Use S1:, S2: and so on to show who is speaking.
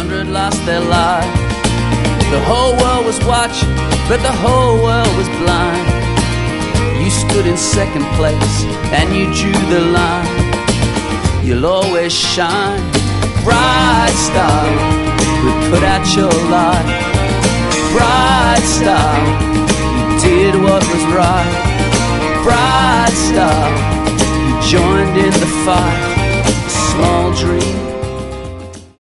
S1: 100 lost their lives. The whole world was watching, but the whole world was blind. You stood in second place and you drew the line. You'll always shine, bright star who put out your light. Bright star, you did what was right. Bright star, you joined in the fight.